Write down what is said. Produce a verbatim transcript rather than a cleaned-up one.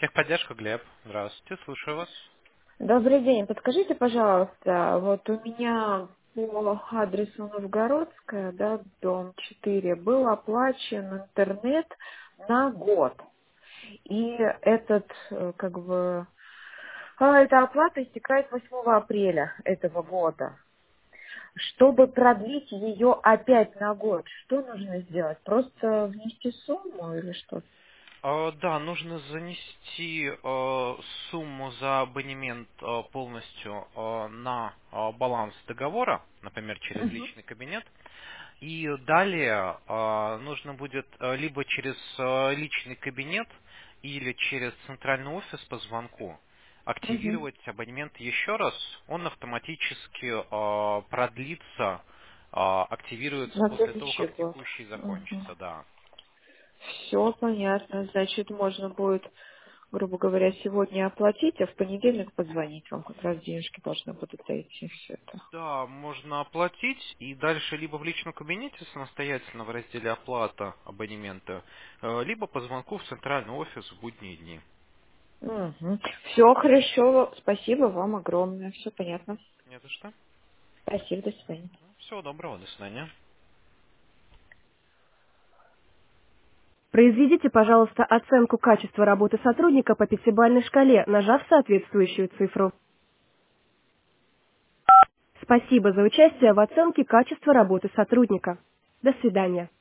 Техподдержка, Глеб. Здравствуйте, слушаю вас. Добрый день. Подскажите, пожалуйста, вот у меня по адресу Новгородская, да, дом четыре, был оплачен интернет на год. И этот, э, как бы, а, эта оплата истекает восьмого апреля этого года. Чтобы продлить ее опять на год, что нужно сделать? Просто внести сумму или что? Э, Да, нужно занести э, сумму за абонемент э, полностью э, на э, баланс договора, например, через Мгм. личный кабинет. И далее э, нужно будет э, либо через э, личный кабинет или через центральный офис по звонку Мгм. активировать абонемент еще раз. Он автоматически э, продлится, э, активируется На после того, следующий как год. текущий Мгм. закончится, да. Все понятно. Значит, можно будет, грубо говоря, сегодня оплатить, а в понедельник позвонить вам. Как раз денежки должны будут дойти. Все это. Да, можно оплатить и дальше либо в личном кабинете самостоятельно в разделе оплата абонемента, э, либо по звонку в центральный офис в будние дни. Все хорошо. Спасибо вам огромное. Все понятно. Не за что. Спасибо. До свидания. Всего доброго, до свидания. Произведите, пожалуйста, оценку качества работы сотрудника по пятибалльной шкале, нажав соответствующую цифру. Спасибо за участие в оценке качества работы сотрудника. До свидания.